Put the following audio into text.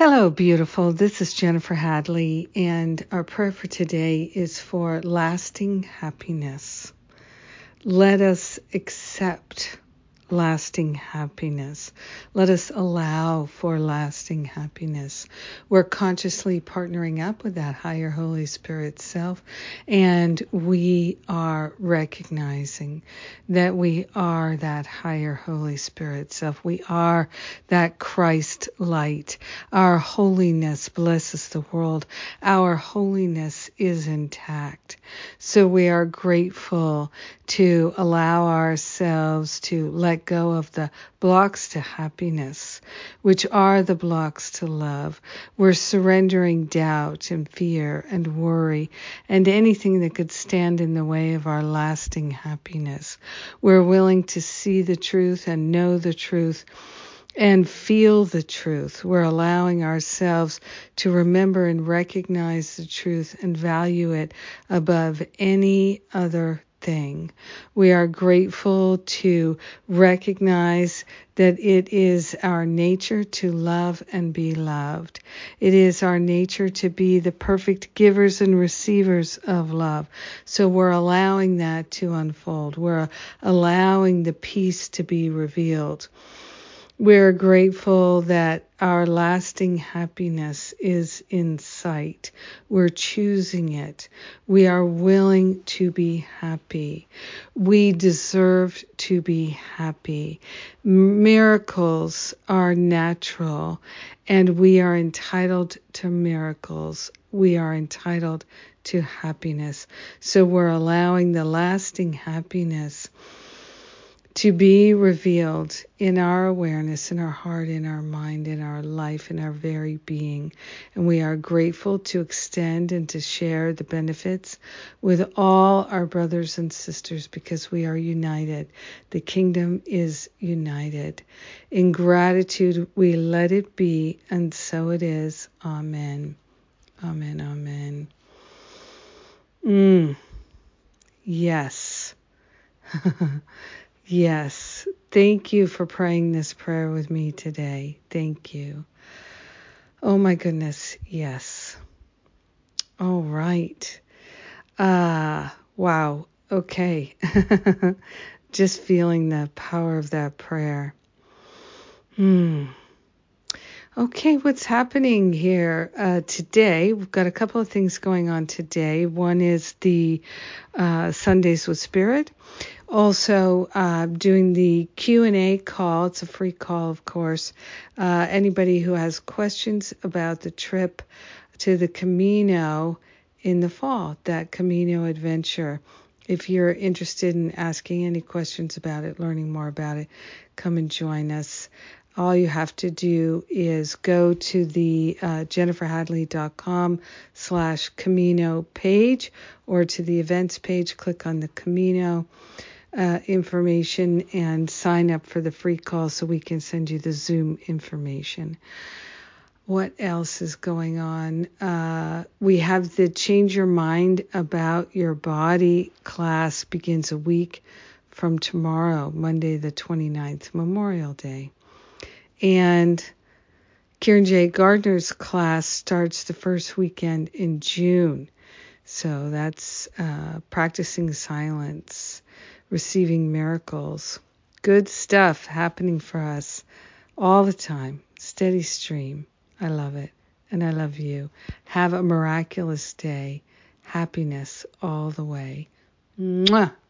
Hello, beautiful. This is Jennifer Hadley, and our prayer for today is for lasting happiness. Let us accept lasting happiness. Let us allow for lasting happiness. We're consciously partnering up with that higher Holy Spirit self, and we are recognizing that we are that higher Holy Spirit self. We are that Christ light. Our holiness blesses the world. Our holiness is intact. So we are grateful to allow ourselves to let go of the blocks to happiness, which are the blocks to love. We're surrendering doubt and fear and worry and anything that could stand in the way of our lasting happiness. We're willing to see the truth and know the truth and feel the truth. We're allowing ourselves to remember and recognize the truth and value it above any other thing. We are grateful to recognize that it is our nature to love and be loved. It is our nature to be the perfect givers and receivers of love. So we're allowing that to unfold. We're allowing the peace to be revealed. We're grateful that our lasting happiness is in sight. We're choosing it. We are willing to be happy. We deserve to be happy. Miracles are natural, and we are entitled to miracles. We are entitled to happiness. So we're allowing the lasting happiness to be revealed in our awareness, in our heart, in our mind, in our life, in our very being. And we are grateful to extend and to share the benefits with all our brothers and sisters because we are united. The kingdom is united. In gratitude, we let it be, and so it is. Amen. Amen. Amen. Yes. Yes. Thank you for praying this prayer with me today. Thank you. Oh my goodness. Yes. All right. Wow. Okay. Just feeling the power of that prayer. Okay, what's happening here today? We've got a couple of things going on today. One is the Sundays with Spirit. Also, doing the Q&A call. It's a free call, of course. Anybody who has questions about the trip to the Camino in the fall, that Camino adventure. If you're interested in asking any questions about it, learning more about it, come and join us. All you have to do is go to the jenniferhadley.com/Camino page or to the events page, click on the Camino information and sign up for the free call so we can send you the Zoom information. What else is going on? We have the Change Your Mind About Your Body class begins a week from tomorrow, Monday the 29th, Memorial Day. And Kieran J. Gardner's class starts the first weekend in June. So that's practicing silence, receiving miracles. Good stuff happening for us all the time. Steady stream. I love it. And I love you. Have a miraculous day. Happiness all the way. Mwah.